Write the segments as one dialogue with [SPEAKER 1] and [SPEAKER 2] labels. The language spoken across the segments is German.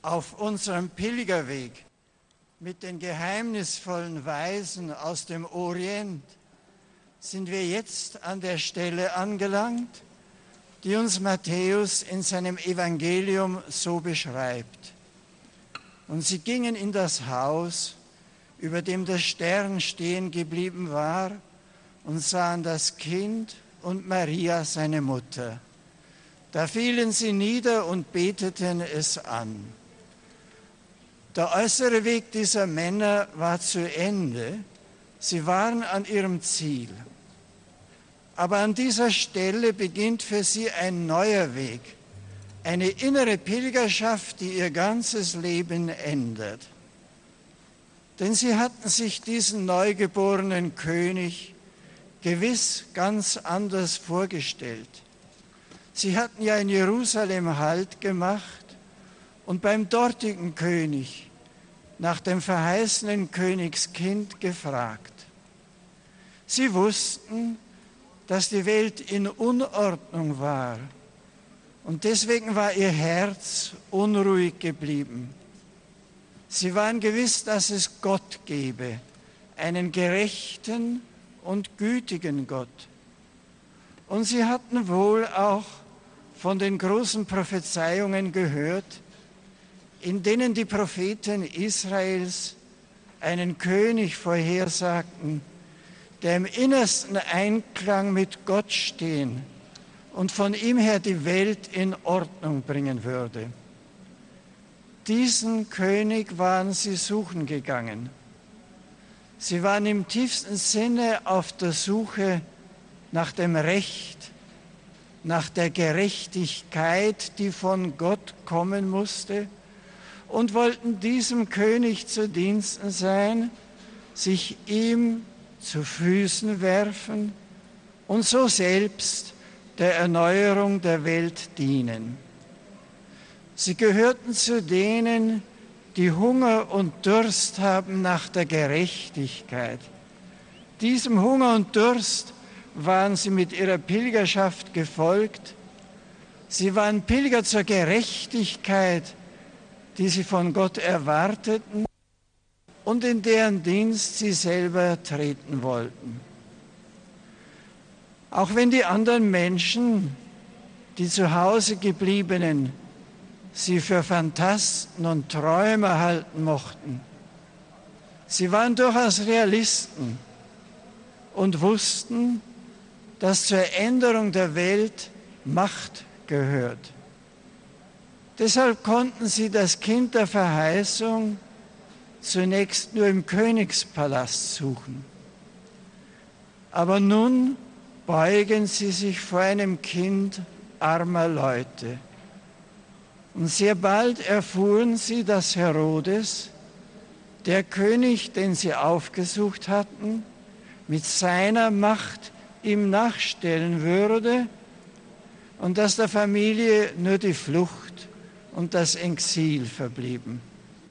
[SPEAKER 1] Auf unserem Pilgerweg mit den geheimnisvollen Weisen aus dem Orient sind wir jetzt an der Stelle angelangt, die uns Matthäus in seinem Evangelium so beschreibt. Und sie gingen in das Haus, über dem der Stern stehen geblieben war, und sahen das Kind und Maria, seine Mutter. Da fielen sie nieder und beteten es an. Der äußere Weg dieser Männer war zu Ende. Sie waren an ihrem Ziel. Aber an dieser Stelle beginnt für sie ein neuer Weg, eine innere Pilgerschaft, die ihr ganzes Leben ändert. Denn sie hatten sich diesen neugeborenen König gewiss ganz anders vorgestellt. Sie hatten ja in Jerusalem Halt gemacht und beim dortigen König nach dem verheißenen Königskind gefragt. Sie wussten, dass die Welt in Unordnung war und deswegen war ihr Herz unruhig geblieben. Sie waren gewiss, dass es Gott gebe, einen gerechten und gütigen Gott. Und sie hatten wohl auch von den großen Prophezeiungen gehört, in denen die Propheten Israels einen König vorhersagten, der im innersten Einklang mit Gott stehen und von ihm her die Welt in Ordnung bringen würde. Diesen König waren sie suchen gegangen. Sie waren im tiefsten Sinne auf der Suche nach dem Recht, nach der Gerechtigkeit, die von Gott kommen musste, und wollten diesem König zu Diensten sein, sich ihm zu Füßen werfen und so selbst der Erneuerung der Welt dienen. Sie gehörten zu denen, die Hunger und Durst haben nach der Gerechtigkeit. Diesem Hunger und Durst waren sie mit ihrer Pilgerschaft gefolgt. Sie waren Pilger zur Gerechtigkeit, die sie von Gott erwarteten und in deren Dienst sie selber treten wollten. Auch wenn die anderen Menschen, die zu Hause gebliebenen, sie für Phantasten und Träumer halten mochten. Sie waren durchaus Realisten und wussten, dass zur Änderung der Welt Macht gehört. Deshalb konnten sie das Kind der Verheißung zunächst nur im Königspalast suchen. Aber nun beugen sie sich vor einem Kind armer Leute. Und sehr bald erfuhren sie, dass Herodes, der König, den sie aufgesucht hatten, mit seiner Macht ihm nachstellen würde und dass der Familie nur die Flucht und das Exil verblieben.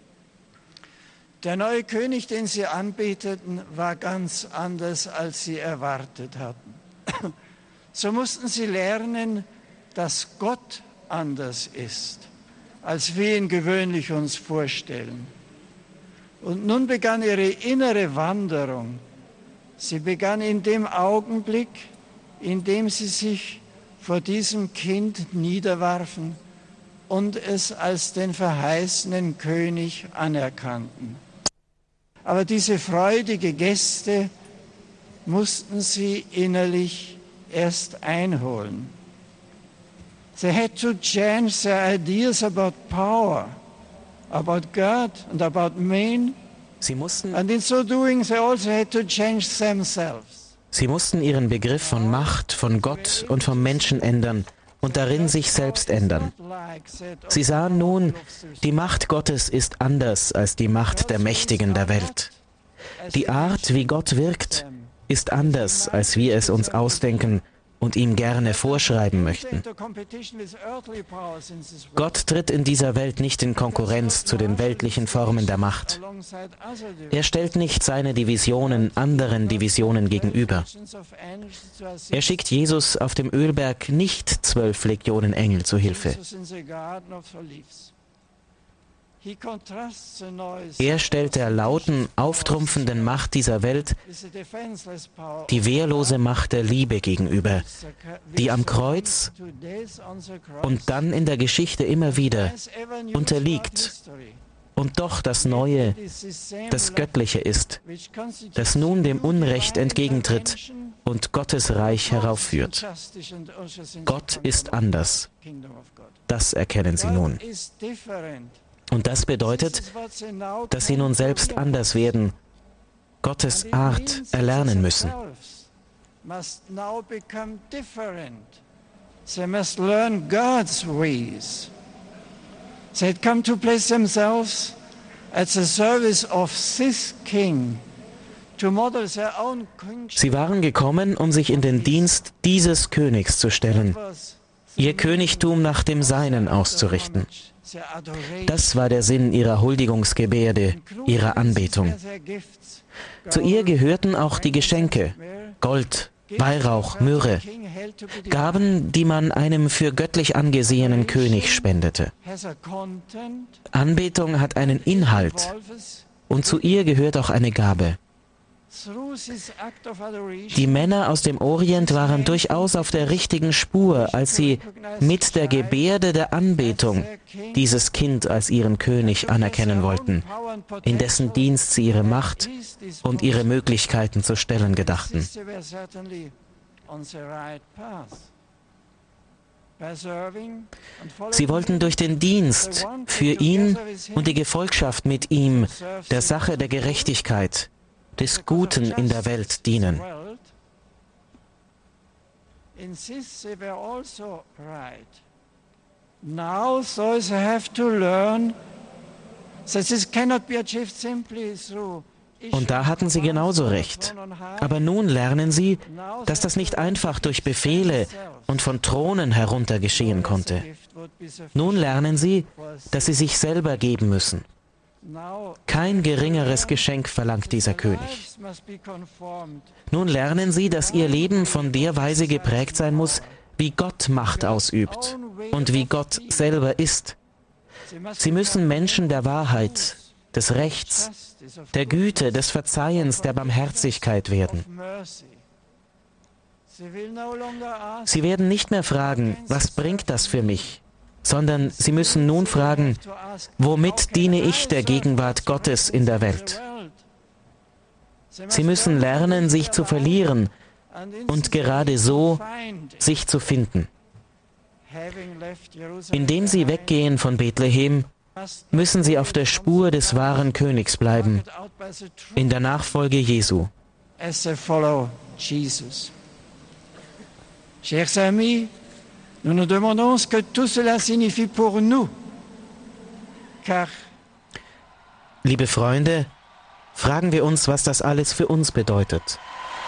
[SPEAKER 1] Der neue König, den sie anbeteten, war ganz anders, als sie erwartet hatten. So mussten sie lernen, dass Gott anders ist, als wir ihn gewöhnlich uns vorstellen. Und nun begann ihre innere Wanderung. Sie begann in dem Augenblick, in dem sie sich vor diesem Kind niederwarfen und es als den verheißenen König anerkannten. Aber diese freudige Geste mussten sie innerlich erst einholen. They had to change their ideas about power, about God and about men. And in so doing, they also had to change themselves.
[SPEAKER 2] Sie mussten ihren Begriff von Macht, von Gott und vom Menschen ändern und darin sich selbst ändern. Sie sahen nun, die Macht Gottes ist anders als die Macht der Mächtigen der Welt. Die Art, wie Gott wirkt, ist anders, als wir es uns ausdenken und ihm gerne vorschreiben möchten. Gott tritt in dieser Welt nicht in Konkurrenz zu den weltlichen Formen der Macht. Er stellt nicht seine Divisionen anderen Divisionen gegenüber. Er schickt Jesus auf dem Ölberg nicht 12 Legionen Engel zu Hilfe. Er stellt der lauten, auftrumpfenden Macht dieser Welt die wehrlose Macht der Liebe gegenüber, die am Kreuz und dann in der Geschichte immer wieder unterliegt und doch das Neue, das Göttliche ist, das nun dem Unrecht entgegentritt und Gottes Reich heraufführt. Gott ist anders. Das erkennen sie nun. Und das bedeutet, dass sie nun selbst anders werden, Gottes Art erlernen müssen.
[SPEAKER 1] They must learn God's ways. They had come to place themselves at the service of this king, to model their own kingship.
[SPEAKER 2] Sie waren gekommen, um sich in den Dienst dieses Königs zu stellen, ihr Königtum nach dem Seinen auszurichten. Das war der Sinn ihrer Huldigungsgebärde, ihrer Anbetung. Zu ihr gehörten auch die Geschenke, Gold, Weihrauch, Myrrhe, Gaben, die man einem für göttlich angesehenen König spendete. Anbetung hat einen Inhalt und zu ihr gehört auch eine Gabe. Die Männer aus dem Orient waren durchaus auf der richtigen Spur, als sie mit der Gebärde der Anbetung dieses Kind als ihren König anerkennen wollten, in dessen Dienst sie ihre Macht und ihre Möglichkeiten zu stellen gedachten. Sie wollten durch den Dienst für ihn und die Gefolgschaft mit ihm der Sache der Gerechtigkeit, des Guten in der Welt dienen.
[SPEAKER 1] Now those have to learn that this cannot be achieved simply through.
[SPEAKER 2] Und da hatten sie genauso recht. Aber nun lernen sie, dass das nicht einfach durch Befehle und von Thronen herunter geschehen konnte. Nun lernen sie, dass sie sich selber geben müssen. Kein geringeres Geschenk verlangt dieser König. Nun lernen sie, dass ihr Leben von der Weise geprägt sein muss, wie Gott Macht ausübt und wie Gott selber ist. Sie müssen Menschen der Wahrheit, des Rechts, der Güte, des Verzeihens, der Barmherzigkeit werden. Sie werden nicht mehr fragen, was bringt das für mich, sondern sie müssen nun fragen, womit diene ich der Gegenwart Gottes in der Welt? Sie müssen lernen, sich zu verlieren und gerade so sich zu finden. Indem sie weggehen von Bethlehem, müssen sie auf der Spur des wahren Königs bleiben, in der Nachfolge Jesu.
[SPEAKER 1] Chers amis, nous nous demandons ce que tout cela signifie pour nous, car
[SPEAKER 2] Liebe Freunde, fragen wir uns, was das alles für uns bedeutet.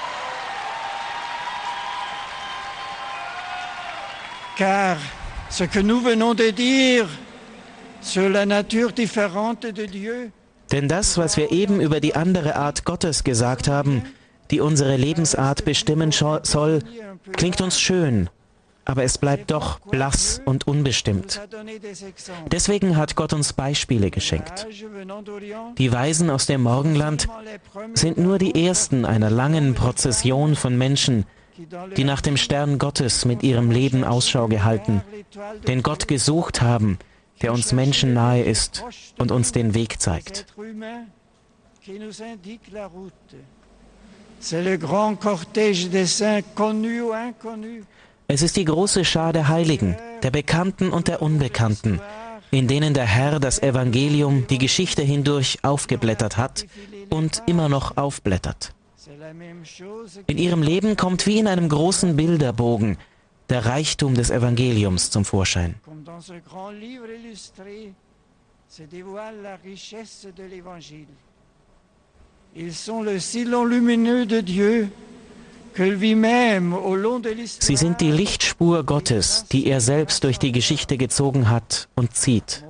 [SPEAKER 1] Car ce que nous venons de dire sur la nature différente de Dieu,
[SPEAKER 2] Denn das, was wir eben über die andere Art Gottes gesagt haben, die unsere Lebensart bestimmen soll, klingt uns schön, aber es bleibt doch blass und unbestimmt. Deswegen hat Gott uns Beispiele geschenkt. Die Weisen aus dem Morgenland sind nur die ersten einer langen Prozession von Menschen, die nach dem Stern Gottes mit ihrem Leben Ausschau gehalten, den Gott gesucht haben, der uns Menschen nahe ist und uns den Weg zeigt. Es ist die große Schar der Heiligen, der Bekannten und der Unbekannten, in denen der Herr das Evangelium die Geschichte hindurch aufgeblättert hat und immer noch aufblättert. In ihrem Leben kommt wie in einem großen Bilderbogen der Reichtum des Evangeliums zum Vorschein. Sie sind die Lichtspur Gottes, die er selbst durch die Geschichte gezogen hat und zieht.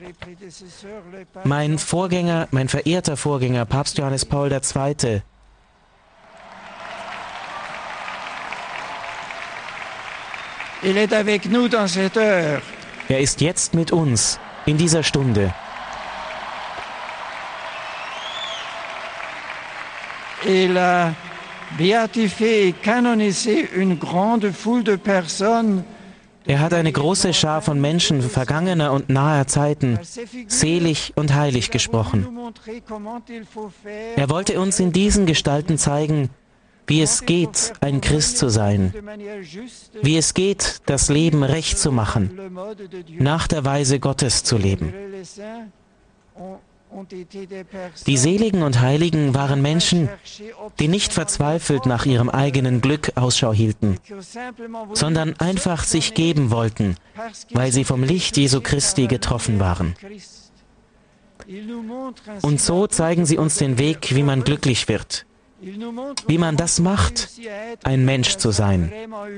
[SPEAKER 2] Mein verehrter Vorgänger, Papst Johannes Paul II.,
[SPEAKER 1] er ist jetzt mit uns in dieser Stunde. Il a béatifié et canonisé une grande foule de personnes.
[SPEAKER 2] Er hat eine große Schar von Menschen vergangener und naher Zeiten selig und heilig gesprochen. Er wollte uns in diesen Gestalten zeigen, wie es geht, ein Christ zu sein, wie es geht, das Leben recht zu machen, nach der Weise Gottes zu leben. Die Seligen und Heiligen waren Menschen, die nicht verzweifelt nach ihrem eigenen Glück Ausschau hielten, sondern einfach sich geben wollten, weil sie vom Licht Jesu Christi getroffen waren. Und so zeigen sie uns den Weg, wie man glücklich wird, wie man das macht, ein Mensch zu sein.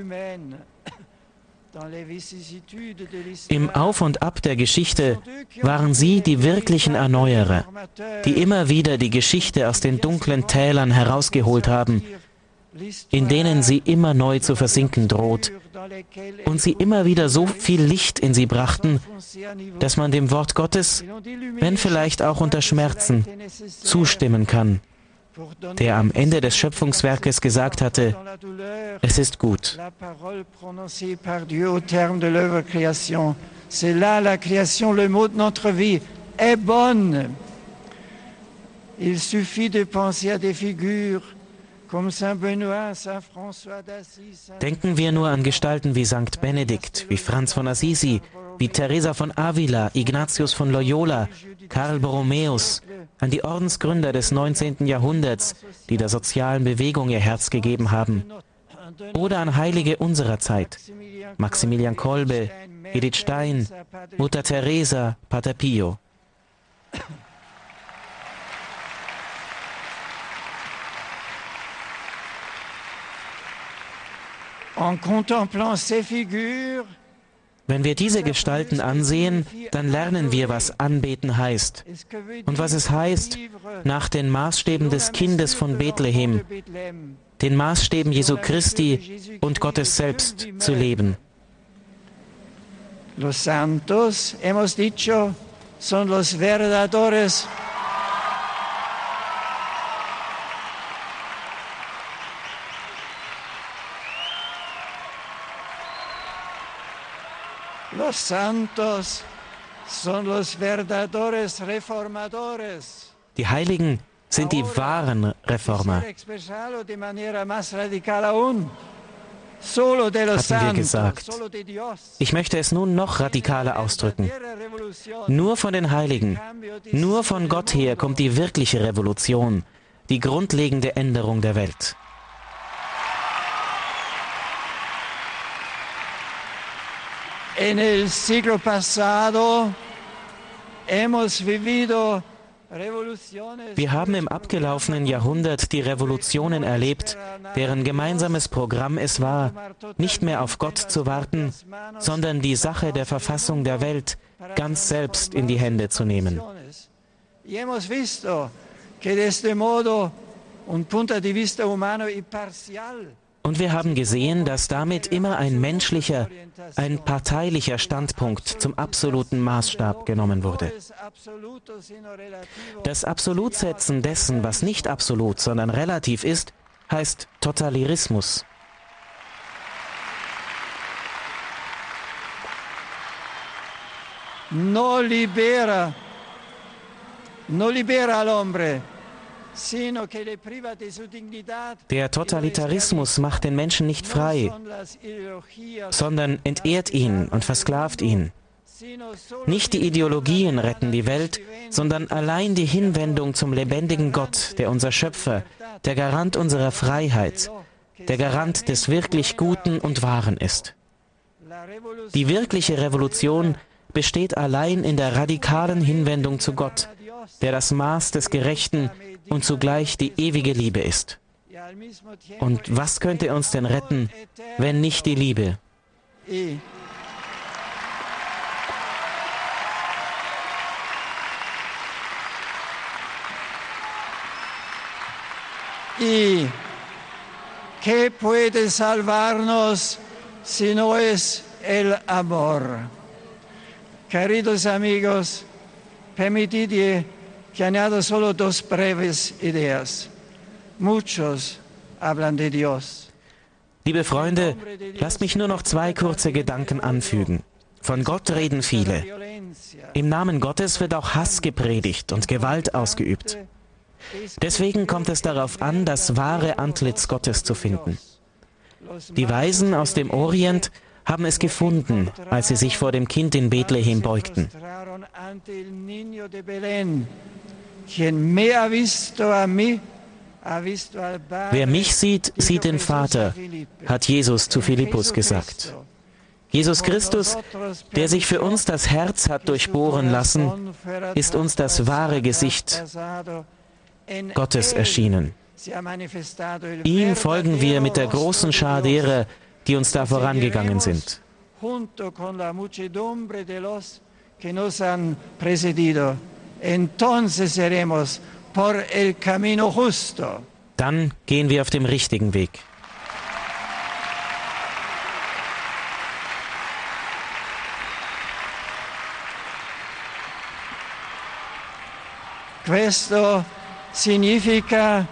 [SPEAKER 2] Im Auf und Ab der Geschichte waren sie die wirklichen Erneuerer, die immer wieder die Geschichte aus den dunklen Tälern herausgeholt haben, in denen sie immer neu zu versinken droht, und sie immer wieder so viel Licht in sie brachten, dass man dem Wort Gottes, wenn vielleicht auch unter Schmerzen, zustimmen kann, der am Ende des Schöpfungswerkes gesagt hatte, es ist gut.
[SPEAKER 1] C'est là la création, le mot de notre vie est bonne. Il suffit de penser à des figures comme Saint Benoît, Saint François d'Assise.
[SPEAKER 2] Denken wir nur an Gestalten wie Sankt Benedikt, wie Franz von Assisi, wie Teresa von Avila, Ignatius von Loyola, Karl Borromäus, an die Ordensgründer des 19. Jahrhunderts, die der sozialen Bewegung ihr Herz gegeben haben. Oder an Heilige unserer Zeit, Maximilian Kolbe, Edith Stein, Mutter Teresa, Pater Pio.
[SPEAKER 1] En contemplant ces figures,
[SPEAKER 2] wenn wir diese Gestalten ansehen, dann lernen wir, was Anbeten heißt und was es heißt, nach den Maßstäben des Kindes von Bethlehem, den Maßstäben Jesu Christi und Gottes selbst zu leben.
[SPEAKER 1] Los santos, hemos dicho, son los verdaderos. Los santos son los verdaderos reformadores.
[SPEAKER 2] Die Heiligen sind die wahren Reformer, hatten wir gesagt. Ich möchte es nun noch radikaler ausdrücken. Nur von den Heiligen, nur von Gott her kommt die wirkliche Revolution, die grundlegende Änderung der Welt.
[SPEAKER 1] En el siglo pasado hemos vivido revoluciones.
[SPEAKER 2] Wir haben im abgelaufenen Jahrhundert die Revolutionen erlebt, deren gemeinsames Programm es war, nicht mehr auf Gott zu warten, sondern die Sache der Verfassung der Welt ganz selbst in die Hände zu nehmen.
[SPEAKER 1] Y hemos visto que de este modo un punto de vista humano y parcial.
[SPEAKER 2] Und wir haben gesehen, dass damit immer ein menschlicher, ein parteilicher Standpunkt zum absoluten Maßstab genommen wurde. Das Absolutsetzen dessen, was nicht absolut, sondern relativ ist, heißt Totalitarismus.
[SPEAKER 1] No libera al hombre.
[SPEAKER 2] Der Totalitarismus macht den Menschen nicht frei, sondern entehrt ihn und versklavt ihn. Nicht die Ideologien retten die Welt, sondern allein die Hinwendung zum lebendigen Gott, der unser Schöpfer, der Garant unserer Freiheit, der Garant des wirklich Guten und Wahren ist. Die wirkliche Revolution besteht allein in der radikalen Hinwendung zu Gott, der das Maß des Gerechten und zugleich die ewige Liebe ist. Und was könnte uns denn retten, wenn nicht die Liebe?
[SPEAKER 1] Y ¿qué puede salvarnos si no es el amor? Queridos amigos, permitid que añada solo dos breves ideas. muchos hablan de Dios.
[SPEAKER 2] Liebe Freunde, lasst mich nur noch 2 kurze Gedanken anfügen. Von Gott reden viele. Im Namen Gottes wird auch Hass gepredigt und Gewalt ausgeübt. Deswegen kommt es darauf an, das wahre Antlitz Gottes zu finden. Die Weisen aus dem Orient haben es gefunden, als sie sich vor dem Kind in Bethlehem beugten. Wer mich sieht, sieht den Vater, hat Jesus zu Philippus gesagt. Jesus Christus, der sich für uns das Herz hat durchbohren lassen, ist uns das wahre Gesicht Gottes erschienen. Ihm folgen wir mit der großen Schar derer, die uns da vorangegangen sind. Dann gehen wir auf dem richtigen Weg.
[SPEAKER 1] Questo significa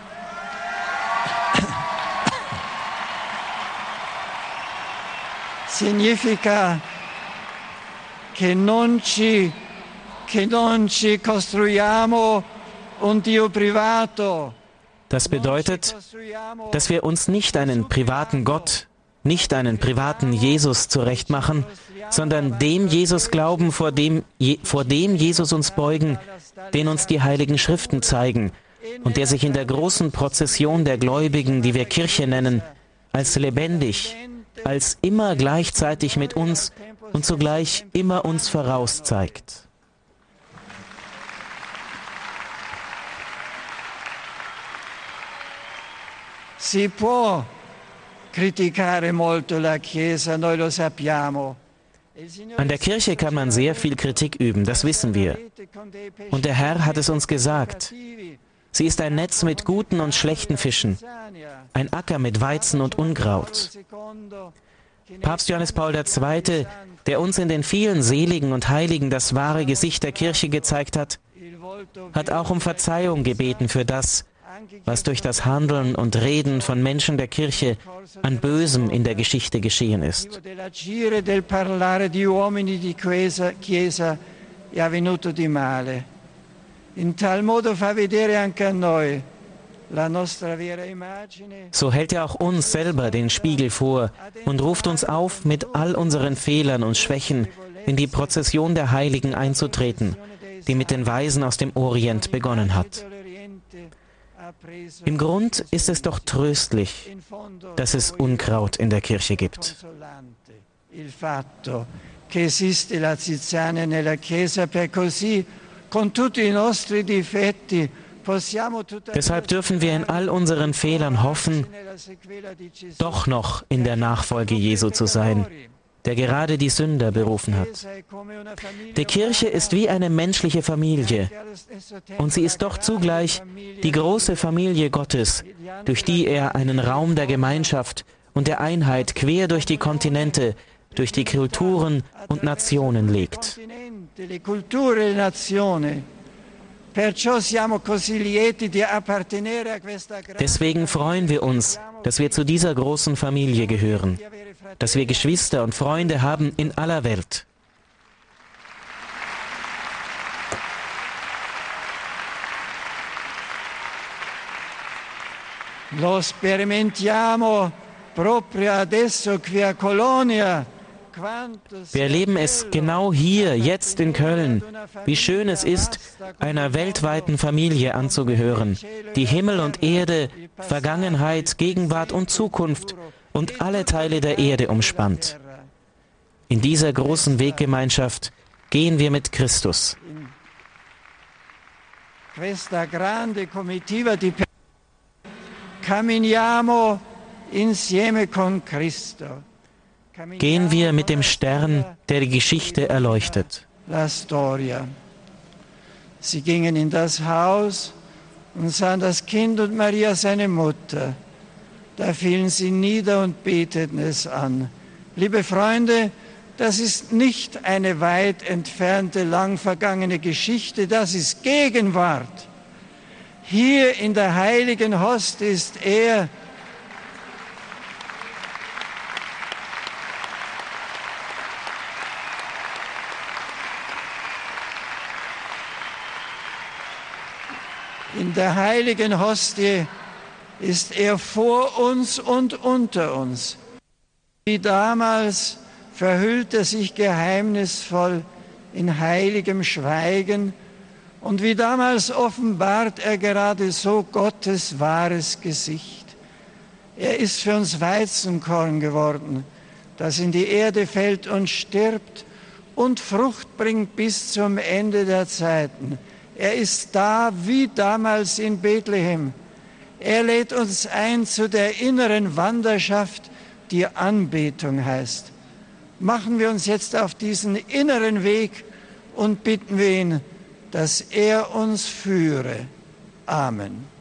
[SPEAKER 1] che non ci costruiamo un Dio privato.
[SPEAKER 2] Das bedeutet, dass wir uns nicht einen privaten Gott, nicht einen privaten Jesus zurechtmachen, sondern dem Jesus glauben, vor dem Jesus uns beugen, den uns die Heiligen Schriften zeigen und der sich in der großen Prozession der Gläubigen, die wir Kirche nennen, als lebendig, als immer gleichzeitig mit uns und zugleich immer uns voraus zeigt.
[SPEAKER 1] Si può criticare molto la Chiesa, noi lo sappiamo.
[SPEAKER 2] An der Kirche kann man sehr viel Kritik üben, das wissen wir. Und der Herr hat es uns gesagt. Sie ist ein Netz mit guten und schlechten Fischen, ein Acker mit Weizen und Unkraut. Papst Johannes Paul II., der uns in den vielen Seligen und Heiligen das wahre Gesicht der Kirche gezeigt hat auch um Verzeihung gebeten für das, was durch das Handeln und Reden von Menschen der Kirche an Bösem in der Geschichte geschehen ist. So hält er auch uns selber den Spiegel vor und ruft uns auf, mit all unseren Fehlern und Schwächen in die Prozession der Heiligen einzutreten, die mit den Weisen aus dem Orient begonnen hat. Im Grund ist es doch tröstlich, dass es Unkraut in der Kirche gibt. Deshalb dürfen wir in all unseren Fehlern hoffen, doch noch in der Nachfolge Jesu zu sein, der gerade die Sünder berufen hat. Die Kirche ist wie eine menschliche Familie und sie ist doch zugleich die große Familie Gottes, durch die er einen Raum der Gemeinschaft und der Einheit quer durch die Kontinente, durch die Kulturen und Nationen legt. Deswegen freuen wir uns, dass wir zu dieser großen Familie gehören, dass wir Geschwister und Freunde haben in aller Welt.
[SPEAKER 1] Lo sperimentiamo proprio adesso qui a Colonia.
[SPEAKER 2] Wir erleben es genau hier, jetzt in Köln, wie schön es ist, einer weltweiten Familie anzugehören, die Himmel und Erde, Vergangenheit, Gegenwart und Zukunft und alle Teile der Erde umspannt. In dieser großen Weggemeinschaft gehen wir mit Christus.
[SPEAKER 1] Questa grande comitiva di camminiamo insieme con Cristo.
[SPEAKER 2] Gehen wir mit dem Stern, der die Geschichte erleuchtet.
[SPEAKER 1] La storia. Sie gingen in das Haus und sahen das Kind und Maria seine Mutter. Da fielen sie nieder und beteten es an. Liebe Freunde, das ist nicht eine weit entfernte, lang vergangene Geschichte, das ist Gegenwart. Hier in der heiligen Hostie ist er, in der heiligen Hostie ist er vor uns und unter uns. Wie damals verhüllt er sich geheimnisvoll in heiligem Schweigen und wie damals offenbart er gerade so Gottes wahres Gesicht. Er ist für uns Weizenkorn geworden, das in die Erde fällt und stirbt und Frucht bringt bis zum Ende der Zeiten. Er ist da wie damals in Bethlehem. Er lädt uns ein zu der inneren Wanderschaft, die Anbetung heißt. Machen wir uns jetzt auf diesen inneren Weg und bitten wir ihn, dass er uns führe. Amen.